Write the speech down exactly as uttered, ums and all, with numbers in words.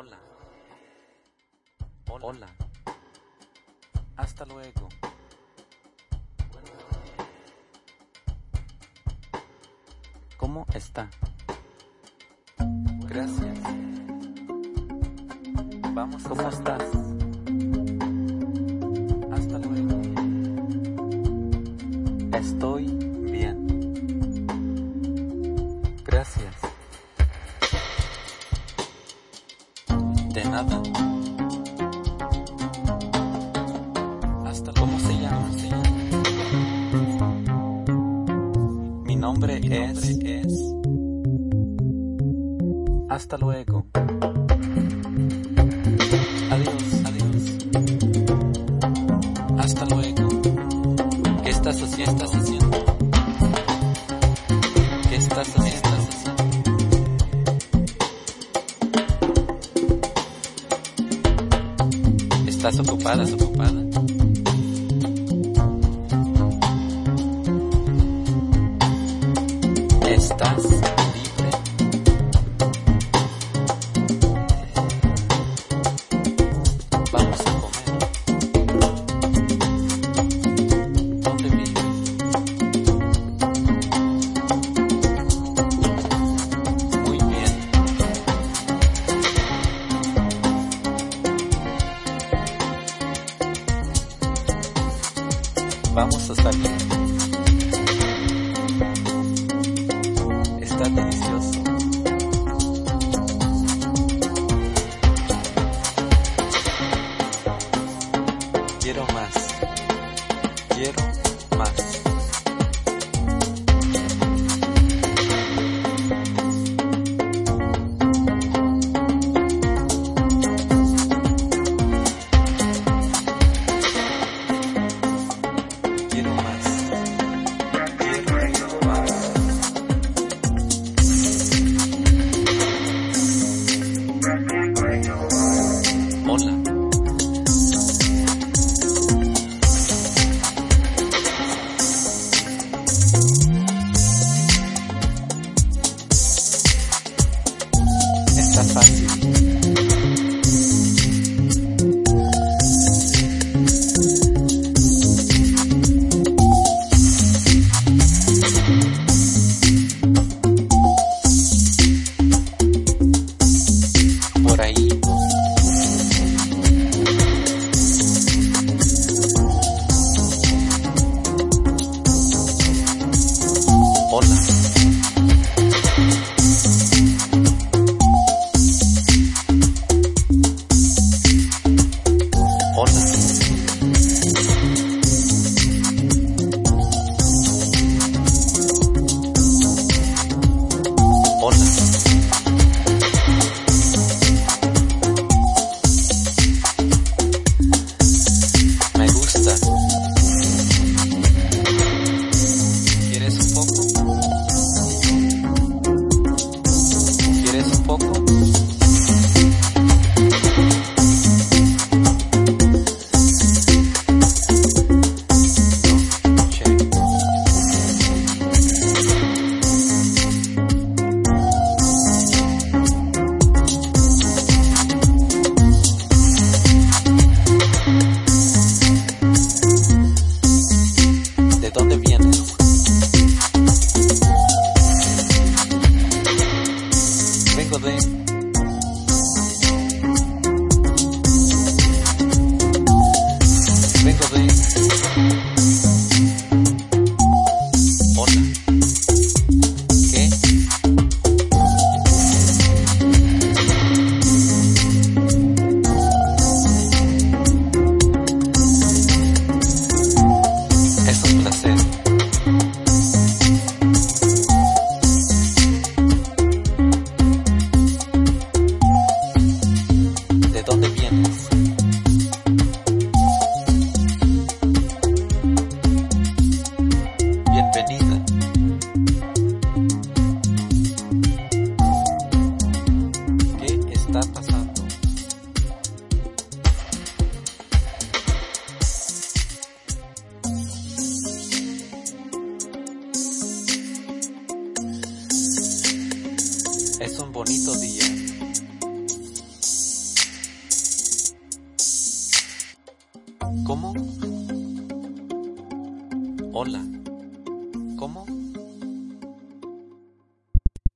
Hola. Hola. Hasta luego. ¿Cómo está? Gracias. Vamos. ¿Cómo estás? Hasta luego. Estoy bien. Gracias. De nada. Hasta luego. ¿Cómo se llama? Mi nombre, Mi nombre es, es. Hasta luego. Adiós, adiós. Hasta luego. ¿Qué estás haciendo? ¿Estás haciendo? ¿Qué estás haciendo? ¿Estás ocupada? ¿Estás ocupada? ¿Estás libre? Vamos a comer. ¿Dónde vives? Muy bien. Vamos a salir. Está delicioso. Quiero más. Quiero más. Quiero más. Quiero más. Hola. Está fácil. Por ahí. ¿Cómo? Hola. ¿Cómo?